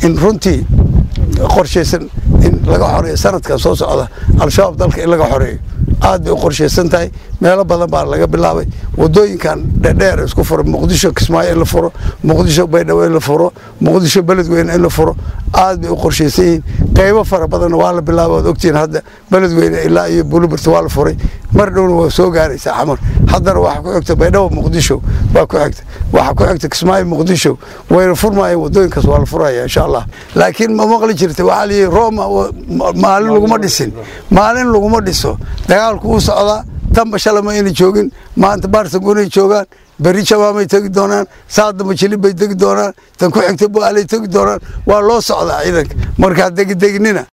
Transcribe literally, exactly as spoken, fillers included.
in runtii qorsheysan in laga xoreeyo sanadkan soo socda al-shabaab dalka in laga xoreeyo aad bay u qorsheysan tahay meelo badan baa laga bilaabay wadooyinkan dheer isku furo muqdisho kismaayo in la furo muqdisho baydhabo in la furo muqdisho beledweyne in la furo aad bay u qorsheysan yihiin qaybo fara badan waa la bilaabay oo ogtiin hadda beledweyne ilaa iyo bulubirta waa la furay mar dhowna waa soo gaaraysaa xamar haddana waxa ku xigta baydhabo muqdisho waa ku xigta waxa ku xigta kismaayo muqdisho wayna furmayeen wadooyinkaas waa la furaya insha Allah laakiin ma maqli jirtay waxa la yiri Roma maalin laguma dhisin maalin laguma dhiso dagaalku uu socdaa tamba shalama inay joogin maanta Barcelona joogaan bari jawaamay tagi doonaan saada majli bay tagi doonaan tan ku xigta buu alay tagi doonaan waa loo socdaa ciidanka marka degdegnina